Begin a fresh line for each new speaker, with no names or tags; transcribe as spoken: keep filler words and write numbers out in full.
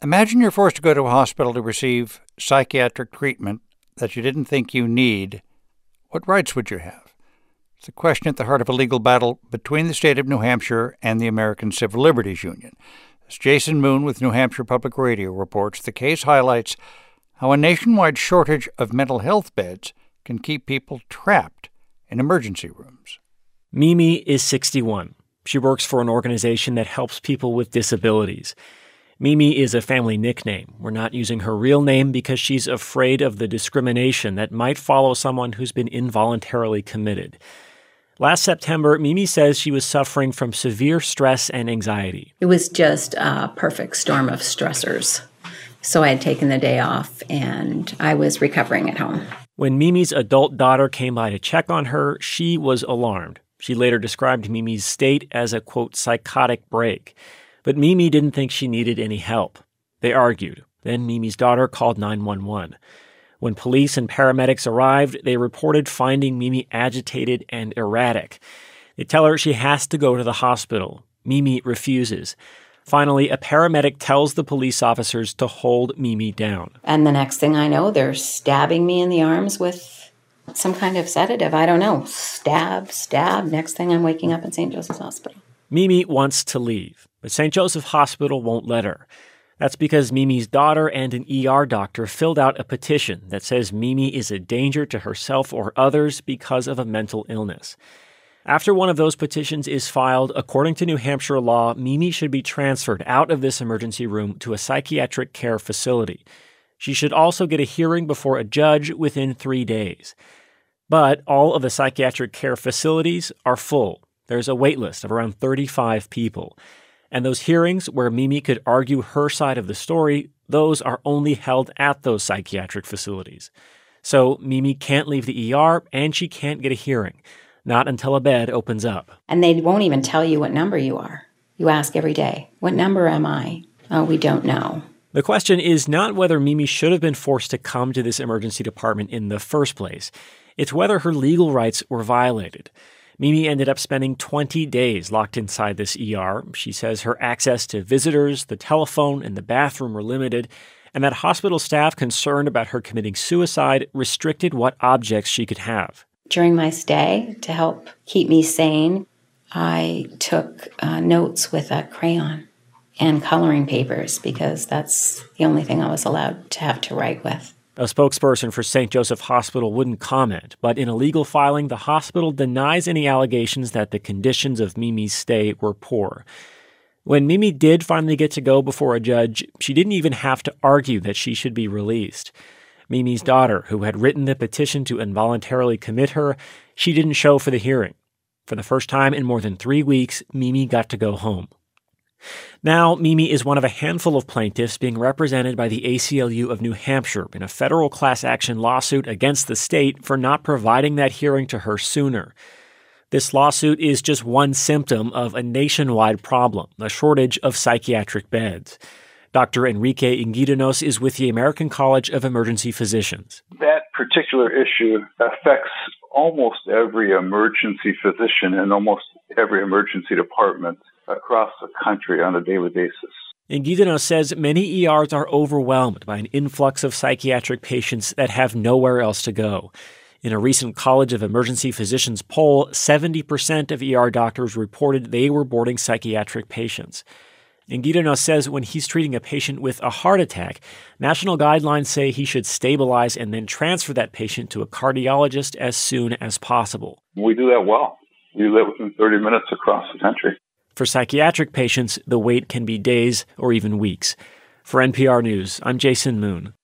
Imagine you're forced to go to a hospital to receive psychiatric treatment that you didn't think you need. What rights would you have? It's a question at the heart of a legal battle between the state of New Hampshire and the American Civil Liberties Union. As Jason Moon with New Hampshire Public Radio reports, the case highlights how a nationwide shortage of mental health beds can keep people trapped in emergency rooms.
Mimi is sixty-one. She works for an organization that helps people with disabilities. Mimi is a family nickname. We're not using her real name because she's afraid of the discrimination that might follow someone who's been involuntarily committed. Last September, Mimi says she was suffering from severe stress and anxiety.
It was just a perfect storm of stressors. So I had taken the day off, and I was recovering at home.
When Mimi's adult daughter came by to check on her, she was alarmed. She later described Mimi's state as a, quote, psychotic break. But Mimi didn't think she needed any help. They argued. Then Mimi's daughter called nine one one. When police and paramedics arrived, they reported finding Mimi agitated and erratic. They tell her she has to go to the hospital. Mimi refuses. Finally, a paramedic tells the police officers to hold Mimi down.
And the next thing I know, they're stabbing me in the arms with some kind of sedative. I don't know. Stab, stab. Next thing I'm waking up in Saint Joseph's Hospital.
Mimi wants to leave, but Saint Joseph Hospital won't let her. That's because Mimi's daughter and an E R doctor filled out a petition that says Mimi is a danger to herself or others because of a mental illness. After one of those petitions is filed, according to New Hampshire law, Mimi should be transferred out of this emergency room to a psychiatric care facility. She should also get a hearing before a judge within three days. But all of the psychiatric care facilities are full. There's a wait list of around thirty-five people. And those hearings where Mimi could argue her side of the story, those are only held at those psychiatric facilities. So Mimi can't leave the E R and she can't get a hearing. Not until a bed opens up.
And they won't even tell you what number you are. You ask every day, what number am I? Oh, we don't know.
The question is not whether Mimi should have been forced to come to this emergency department in the first place. It's whether her legal rights were violated. Mimi ended up spending twenty days locked inside this E R. She says her access to visitors, the telephone, and the bathroom were limited, and that hospital staff concerned about her committing suicide restricted what objects she could have.
During my stay, to help keep me sane, I took uh, notes with a crayon and coloring papers because that's the only thing I was allowed to have to write with.
A spokesperson for Saint Joseph Hospital wouldn't comment, but in a legal filing, the hospital denies any allegations that the conditions of Mimi's stay were poor. When Mimi did finally get to go before a judge, she didn't even have to argue that she should be released. Mimi's daughter, who had written the petition to involuntarily commit her, she didn't show for the hearing. For the first time in more than three weeks, Mimi got to go home. Now, Mimi is one of a handful of plaintiffs being represented by the A C L U of New Hampshire in a federal class action lawsuit against the state for not providing that hearing to her sooner. This lawsuit is just one symptom of a nationwide problem, a shortage of psychiatric beds. Doctor Enrique Inguidanos is with the American College of Emergency Physicians.
That particular issue affects almost every emergency physician and almost every emergency department across the country on a daily basis.
Inguidanos says many E Rs are overwhelmed by an influx of psychiatric patients that have nowhere else to go. In a recent College of Emergency Physicians poll, seventy percent of E R doctors reported they were boarding psychiatric patients. Inguidanos says when he's treating a patient with a heart attack, national guidelines say he should stabilize and then transfer that patient to a cardiologist as soon as possible.
We do that well. We live within thirty minutes across the country.
For psychiatric patients, the wait can be days or even weeks. For N P R News, I'm Jason Moon.